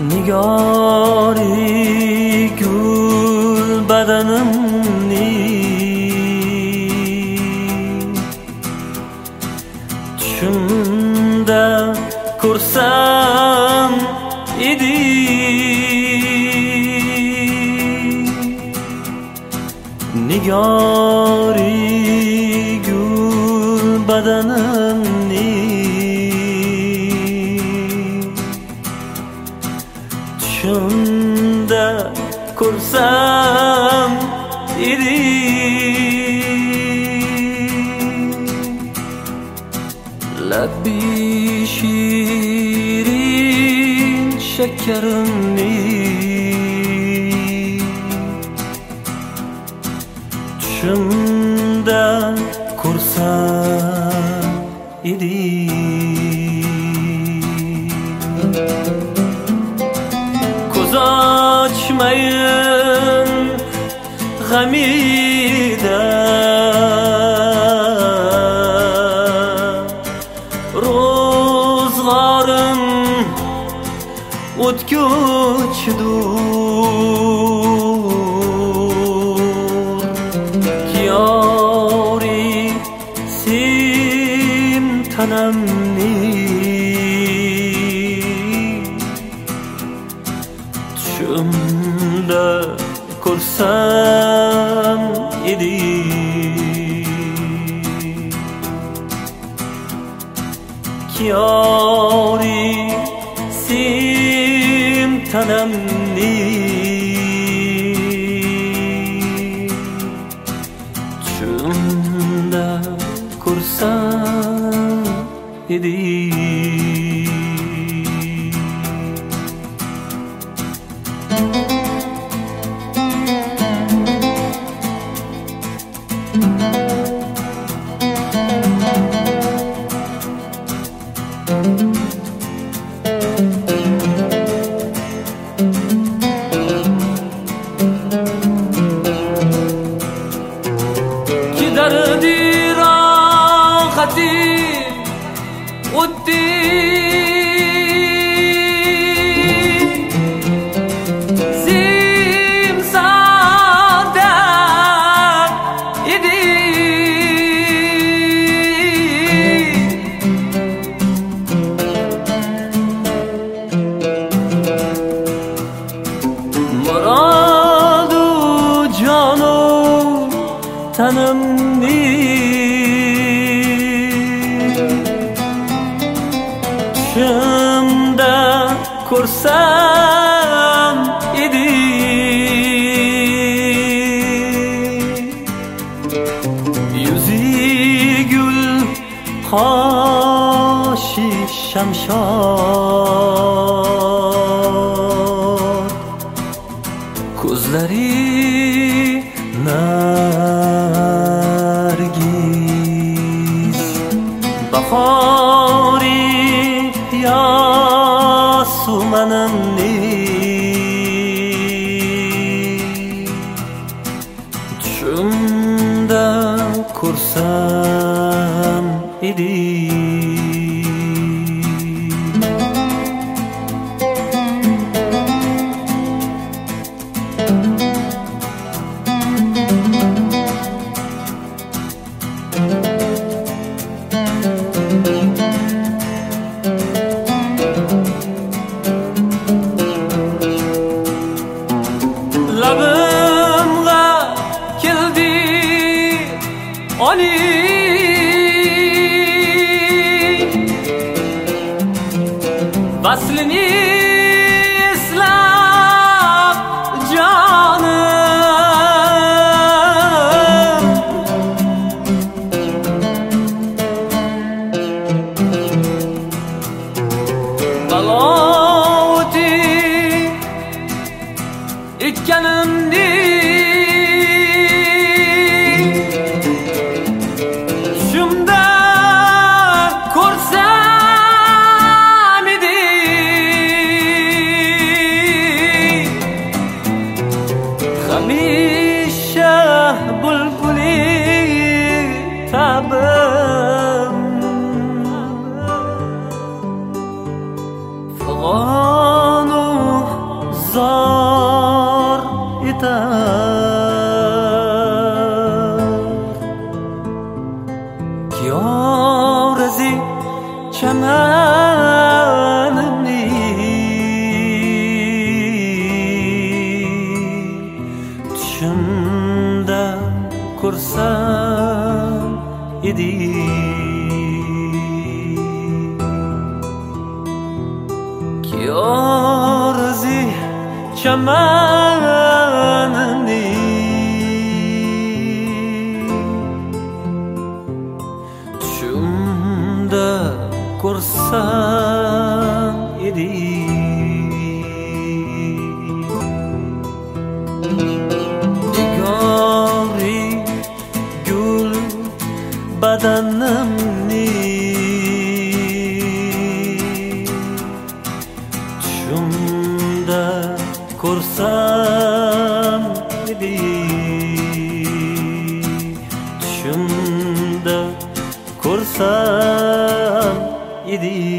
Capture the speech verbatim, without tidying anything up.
nigori gul badanimni tushimda ko'rsam edi, nigori gul badanimni tushimda ko'rsam edi. Labbi shirin shakarimni tushimda ko'rsam edi. Ko'z ochmayin g'amida ro'zg'orim o'tkochdur, kiyori sim tanamni tushimda ko'rsam edi. Kiyori sim tanamni tushimda ko'rsam edi. Dardi rohati o'tdi, simsada edi. Muradu jonu tanimni tushimda ko'rsam edi. Yuzi gul, qoshi shamshod, ko'zlari nargiz, bahori yasumanimni tushimda ko'rsam edi. Labimga keldi oni vaslini eslab jonim, balovti ekkanimni tushimda ko'rsam edi. ko'rsam edi. Kiyorzi chamanini tushimda ko'rsam edi. Nigori gul badanimni tushimda ko'rsam edi. Tushimda ko'rsam edi.